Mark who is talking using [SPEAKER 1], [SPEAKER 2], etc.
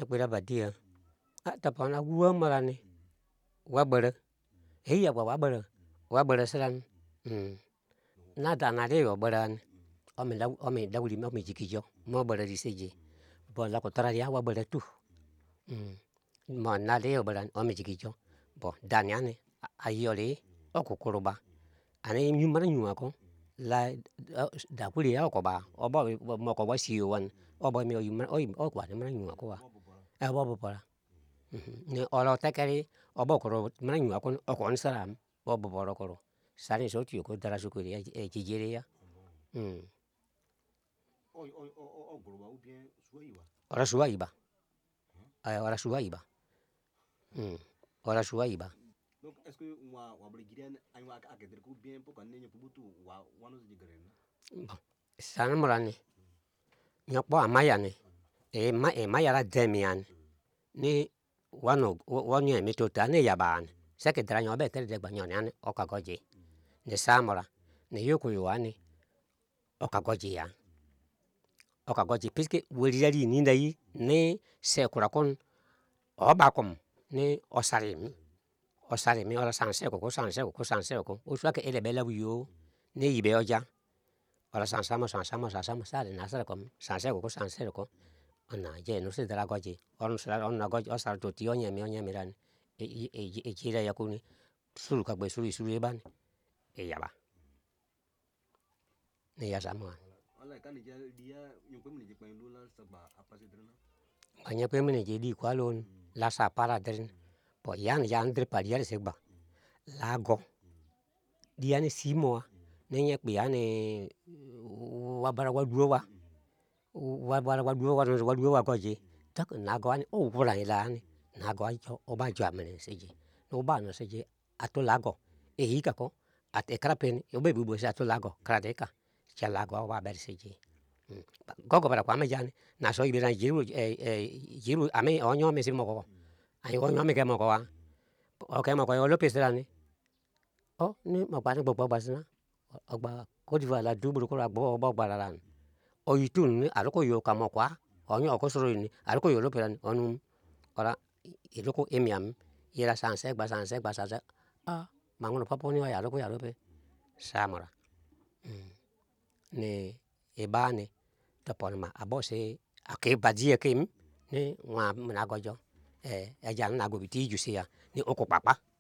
[SPEAKER 1] ekpere abadia tapon awua marani wabara eya gwa wabara sirani nada nadi obarani omi dawuri omi jikijo mobarari seji bo lakutaraya wabara tu mo nadi obarani omi jikijo bo daniani ayori okukuruba ani nyumara nyuako la dakwuriya okoba obo mokoba siyowan obo okwani mara nyuakuwa obobora oro tekeri obo kuro mara nyuakunu okoni saram oboboro kuro sari sotu ko dara sukuri ejijiriya ora sua iba ora sua iba ora sua iba sanumrani nyokpo amayani imayara demiani ni wanu emetota ni yabani seki dara nyobe teridegba nyoniani okagoji ni samura ni yukwuani okagojiya okagoji piski weriyari ninayi ni sekura-kun obakum ni osarimi ora sansekuku osuake elebela wiyo ni yibe oja ora sansamu sari nasirikum sansekuku ona jenusi dara goji osara oti onyemirani ejireyakuni surukagbe suru ebani iyaba niyasamuani banyekpemini jedi kualon lasa paradirin bo yani dir pariyari sigba lago diyani simowa ni nyekpiyani wabara waduowa waduowa goji nagoani owuranilani nago oba juamini siji ubanu siji atulago ehikako ikrapeni obebubuosi atulago kradika jalago oba beri siji gogo barakwa amijani naso ibirani jiru ami onyomi simogogo ani onyomi kemogowa okemogoyo olopesirani ni mogbani gbogbo gbasina ogba cote-d'ivoire ladu burukuro agbo obo gbararani oyitun arukuyo kamokwa onyo okusuruni arukuyo oloperani onum ora iruku imiam yira sansegba mangunu poponiya arupe samura ni ibani toponima abosi akibajiya kem ni nagojo ejanu nago biti ijusiya ni ukukpakpa